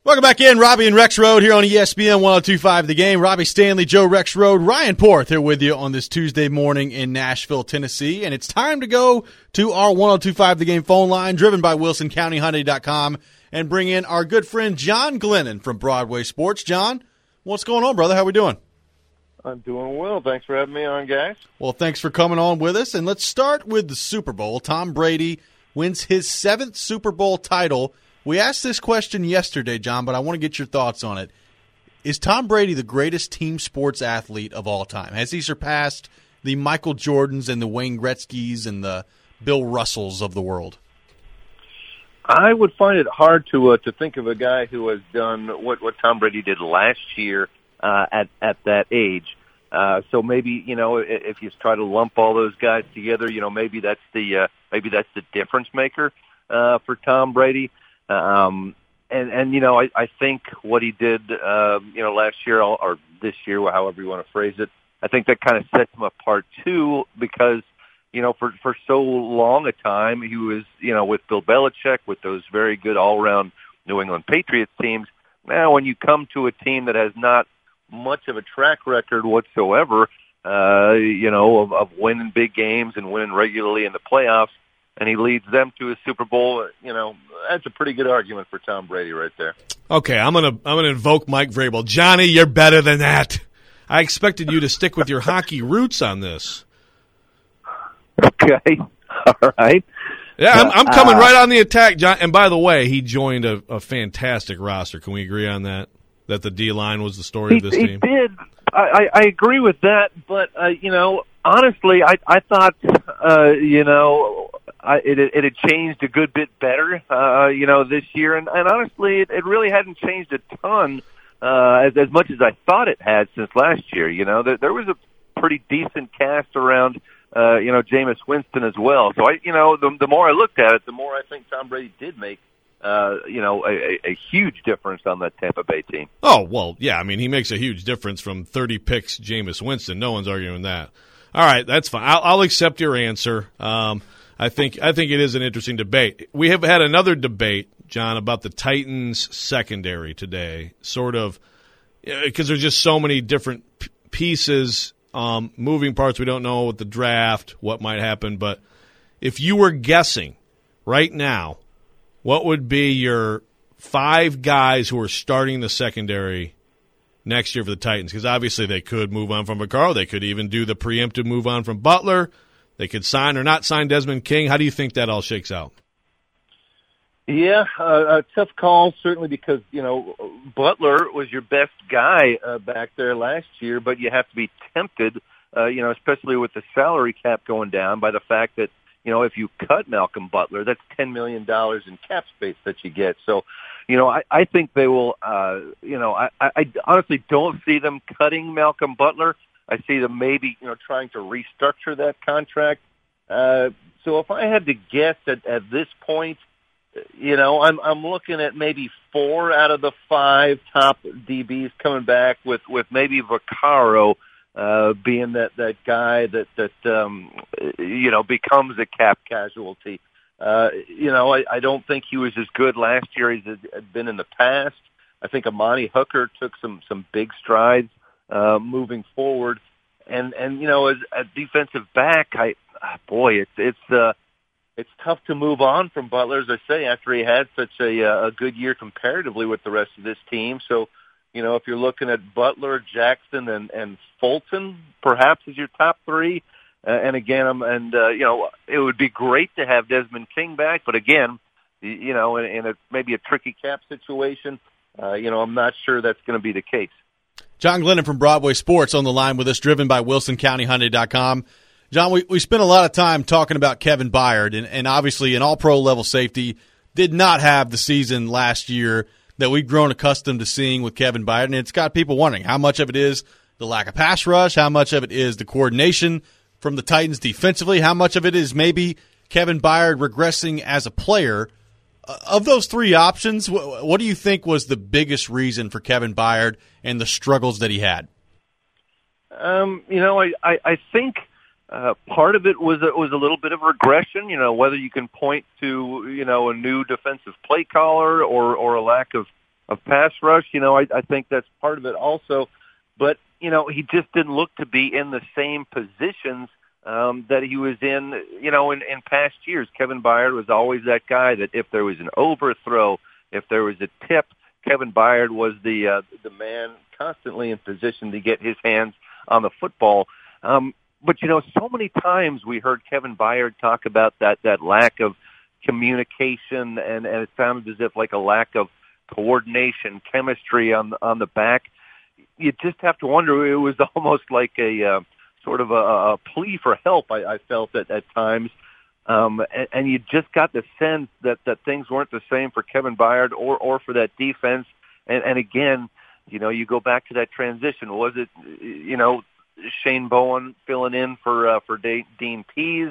Welcome back in, Robbie and Rex Road here on ESPN 102.5 The Game. Robbie Stanley, Joe Rex Road, Ryan Porth here with you on this Tuesday morning in Nashville, Tennessee. And it's time to go to our 102.5 The Game phone line, driven by WilsonCountyHyundai.com, and bring in our good friend John Glennon from Broadway Sports. John, what's going on, brother? How we doing? I'm doing well. Thanks for having me on, guys. Well, thanks for coming on with us. And let's start with the Super Bowl. Tom Brady wins his 7th Super Bowl title. We asked this question yesterday, John, but I want to get your thoughts on it. Is Tom Brady the greatest team sports athlete of all time? Has he surpassed the Michael Jordans and the Wayne Gretzkys and the Bill Russells of the world? I would find it hard to think of a guy who has done what Tom Brady did last year at that age. So maybe, if you try to lump all those guys together, maybe that's the difference maker for Tom Brady. I think what he did, last year or this year, however you want to phrase it, I think that kind of sets him apart too, because, for so long a time, he was, with Bill Belichick, with those very good all-around New England Patriots teams. Now, when you come to a team that has not much of a track record whatsoever, of winning big games and winning regularly in the playoffs, and he leads them to a Super Bowl, that's a pretty good argument for Tom Brady right there. Okay, I'm gonna invoke Mike Vrabel. Johnny, you're better than that. I expected you to stick with your hockey roots on this. Okay, all right. Yeah, I'm coming right on the attack, John. And by the way, he joined a fantastic roster. Can we agree on that? That the D-line was the story of this team? He did. I agree with that, but, honestly, I thought, it had changed a good bit better, this year. And honestly, it really hadn't changed a ton as much as I thought it had since last year. There was a pretty decent cast around, Jameis Winston as well. So, the more I looked at it, the more I think Tom Brady did make a huge difference on that Tampa Bay team. Oh, well, yeah. I mean, he makes a huge difference from 30 picks, Jameis Winston. No one's arguing that. All right, that's fine. I'll accept your answer. I think it is an interesting debate. We have had another debate, John, about the Titans secondary today, sort of, because there's just so many different pieces, moving parts. We don't know with the draft what might happen. But if you were guessing right now, what would be your 5 guys who are starting the secondary next year for the Titans? Because obviously they could move on from Vaccaro. They could even do the preemptive move on from Butler. They could sign or not sign Desmond King. How do you think that all shakes out? Yeah, a tough call, certainly because, Butler was your best guy back there last year, but you have to be tempted, especially with the salary cap going down, by the fact that, if you cut Malcolm Butler, that's $10 million in cap space that you get. So, I think they will, I honestly don't see them cutting Malcolm Butler. I see them maybe, trying to restructure that contract. So if I had to guess at this point, I'm looking at maybe 4 out of the 5 top DBs coming back with maybe Vaccaro being that guy that becomes a cap casualty. I don't think he was as good last year as he had been in the past. I think Amani Hooker took some big strides moving forward, and as a defensive back, it's tough to move on from Butler, as I say, after he had such a good year comparatively with the rest of this team. So, if you're looking at Butler, Jackson, and Fulton, perhaps as your top 3, and again, it would be great to have Desmond King back, but again, in maybe a tricky cap situation, I'm not sure that's going to be the case. John Glennon from Broadway Sports on the line with us, driven by WilsonCountyHyundai.com. John, we spent a lot of time talking about Kevin Byard, and obviously an all-pro level safety did not have the season last year that we've grown accustomed to seeing with Kevin Byard, and it's got people wondering how much of it is the lack of pass rush, how much of it is the coordination from the Titans defensively, how much of it is maybe Kevin Byard regressing as a player. Of those 3 options, what do you think was the biggest reason for Kevin Byard and the struggles that he had? I think part of it was a little bit of regression. Whether you can point to a new defensive play caller or a lack of of pass rush. I think that's part of it also. But, he just didn't look to be in the same positions that he was in, in past years. Kevin Byard was always that guy that if there was an overthrow, if there was a tip, Kevin Byard was the man constantly in position to get his hands on the football. But, so many times we heard Kevin Byard talk about that lack of communication, and it sounded as if like a lack of coordination, chemistry on the back. You just have to wonder, it was almost like a sort of a plea for help, I felt at times. And you just got the sense that things weren't the same for Kevin Byard or for that defense. And again, you go back to that transition. Was it, Shane Bowen filling in for Dean Pease?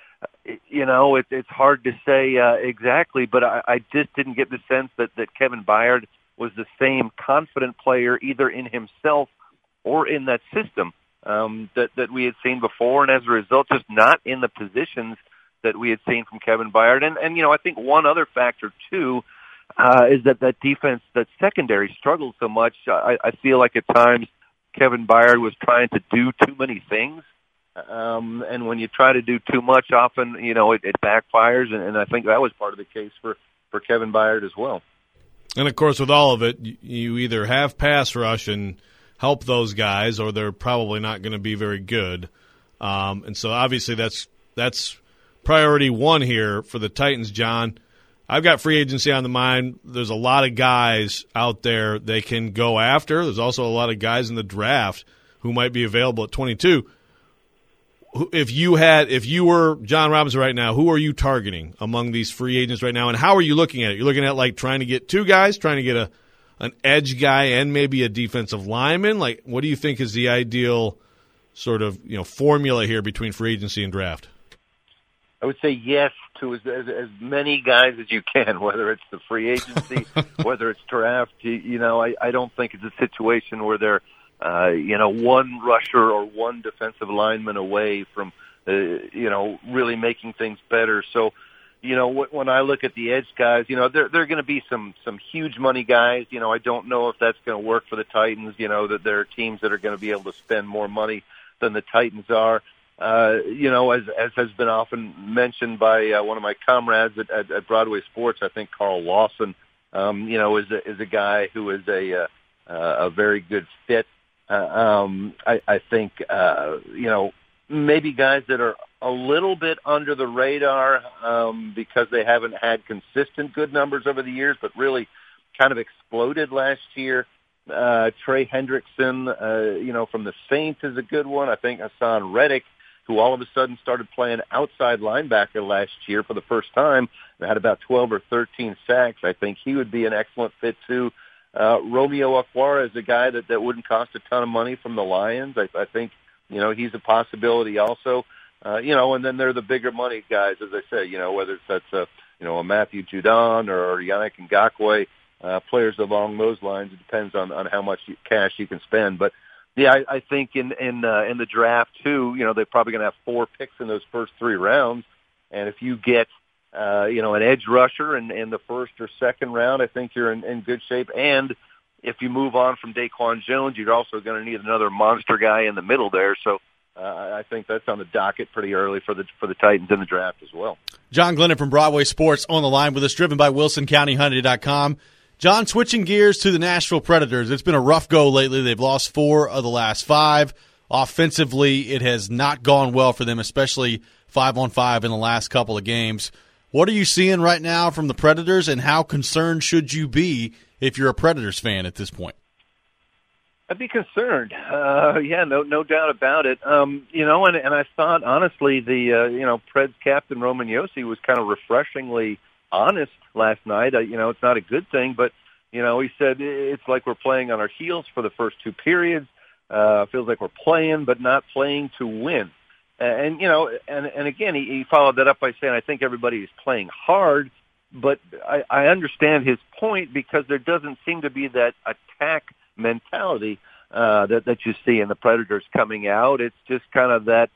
It's hard to say exactly, but I just didn't get the sense that Kevin Byard was the same confident player either in himself or in that system that we had seen before, and as a result, just not in the positions that we had seen from Kevin Byard. And I think one other factor, too, is that defense, that secondary struggled so much. I feel like at times Kevin Byard was trying to do too many things. And when you try to do too much, often, it backfires. And I think that was part of the case for Kevin Byard as well. And, of course, with all of it, you either have pass rush and help those guys, or they're probably not going to be very good. And so, obviously, that's priority one here for the Titans, John. I've got free agency on the mind. There's a lot of guys out there they can go after. There's also a lot of guys in the draft who might be available at 22. If you were John Robinson right now, who are you targeting among these free agents right now, and how are you looking at it? You're looking at like trying to get two guys, trying to get an edge guy and maybe a defensive lineman. Like, what do you think is the ideal sort of formula here between free agency and draft? I would say yes to as many guys as you can, whether it's the free agency, whether it's draft. I don't think it's a situation where they're one rusher or one defensive lineman away from, really making things better. So, when I look at the edge guys, there are going to be some huge money guys. I don't know if that's going to work for the Titans. That there are teams that are going to be able to spend more money than the Titans are. As has been often mentioned by one of my comrades at Broadway Sports, I think Carl Lawson, is a guy who is a very good fit. I think, maybe guys that are a little bit under the radar because they haven't had consistent good numbers over the years, but really kind of exploded last year. Trey Hendrickson, from the Saints is a good one. I think Hassan Reddick, who all of a sudden started playing outside linebacker last year for the first time, and had about 12 or 13 sacks. I think he would be an excellent fit too. Romeo Okwara is a guy that wouldn't cost a ton of money from the Lions. I think, he's a possibility also. And then there are the bigger money guys, as I say, whether that's a Matthew Judon or Yannick Ngakoue, players along those lines. It depends on how much cash you can spend. But yeah, I think in the draft too, they're probably going to have 4 picks in those first 3 rounds. And if you get an edge rusher in the first or second round, I think you're in good shape. And if you move on from Daquan Jones, you're also going to need another monster guy in the middle there. So I think that's on the docket pretty early for the Titans in the draft as well. John Glennon from Broadway Sports on the line with us, driven by WilsonCountyHyundai.com. John, switching gears to the Nashville Predators. It's been a rough go lately. They've lost 4 of the last 5. Offensively, it has not gone well for them, especially 5-on-5 in the last couple of games. What are you seeing right now from the Predators, and how concerned should you be if you're a Predators fan at this point? I'd be concerned. No doubt about it. And I thought, honestly, the Preds captain Roman Josi was kind of refreshingly honest last night. It's not a good thing, but he said it's like we're playing on our heels for the first 2 periods. Feels like we're playing, but not playing to win. And again, he followed that up by saying, I think everybody is playing hard, but I understand his point because there doesn't seem to be that attack mentality that you see in the Predators coming out. It's just kind of that,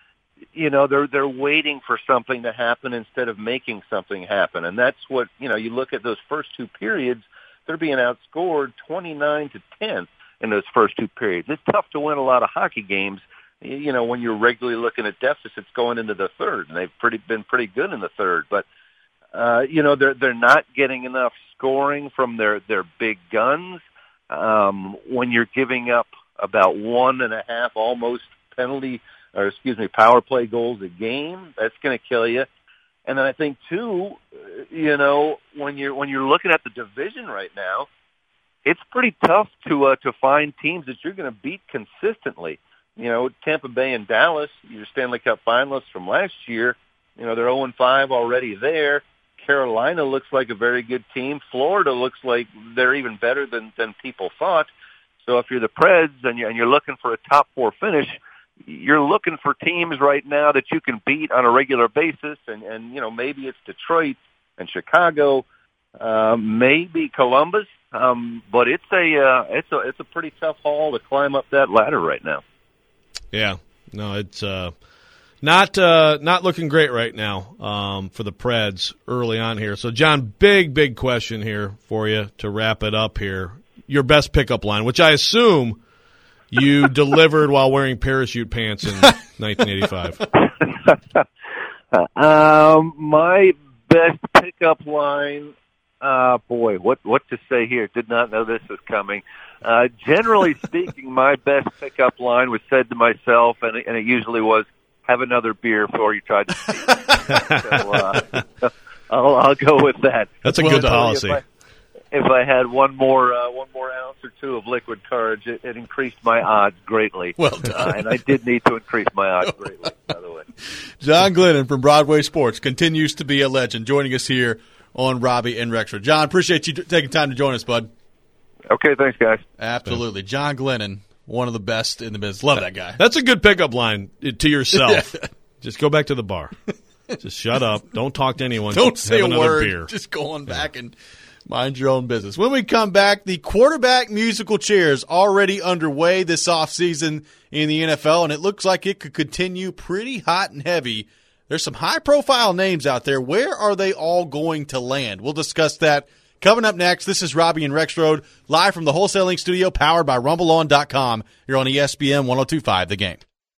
they're waiting for something to happen instead of making something happen. And that's what, you look at those first 2 periods, they're being outscored 29-10 in those first two periods. It's tough to win a lot of hockey games, when you're regularly looking at deficits going into the third, and they've been pretty good in the third. But they're not getting enough scoring from their big guns. When you're giving up about 1.5 almost power play goals a game, that's going to kill you. And then I think too, when you're looking at the division right now, it's pretty tough to find teams that you're going to beat consistently. Tampa Bay and Dallas, your Stanley Cup finalists from last year, they're 0-5 already there. Carolina looks like a very good team. Florida looks like they're even better than people thought. So if you're the Preds and you're looking for a top 4 finish, you're looking for teams right now that you can beat on a regular basis, and maybe it's Detroit and Chicago, maybe Columbus, but it's a pretty tough haul to climb up that ladder right now. Yeah, no, it's not looking great right now for the Preds early on here. So, John, big question here for you to wrap it up here. Your best pickup line, which I assume you delivered while wearing parachute pants in 1985. My best pickup line, what to say here? Did not know this was coming. Generally speaking, my best pickup line was said to myself, and it usually was, have another beer before you try to speak. So, I'll go with that. That's a good policy. If I had one more ounce or two of liquid courage, it increased my odds greatly. Well done. And I did need to increase my odds greatly, by the way. John Glennon from Broadway Sports continues to be a legend, joining us here on Robbie and Rexford. John, appreciate you taking time to join us, bud. Okay, thanks, guys. Absolutely. John Glennon, one of the best in the business. Love that guy. That's a good pickup line to yourself. Just go back to the bar. Just shut up. Don't talk to anyone. Don't say a word. Beer. Just go on back and mind your own business. When we come back, the quarterback musical chairs already underway this offseason in the NFL, and it looks like it could continue pretty hot and heavy. There's some high-profile names out there. Where are they all going to land? We'll discuss that coming up next. This is Robbie and Rexroad, live from the Wholesaling Studio, powered by RumbleOn.com. You're on ESPN 102.5 The Game.